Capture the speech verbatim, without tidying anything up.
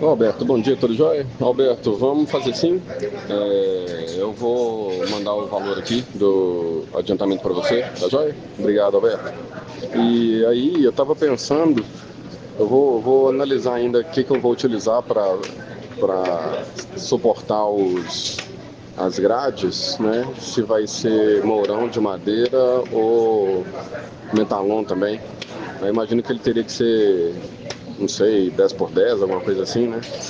Ô, Alberto, bom dia, tudo jóia? Alberto, vamos fazer assim? É, eu vou mandar o valor aqui do adiantamento para você, tá jóia? Obrigado, Alberto. E aí, eu estava pensando, eu vou, vou analisar ainda o que, que eu vou utilizar para para suportar os, as grades, né? Se vai ser mourão de madeira ou metalon também. Eu imagino que ele teria que ser, não sei, dez por dez, alguma coisa assim, né?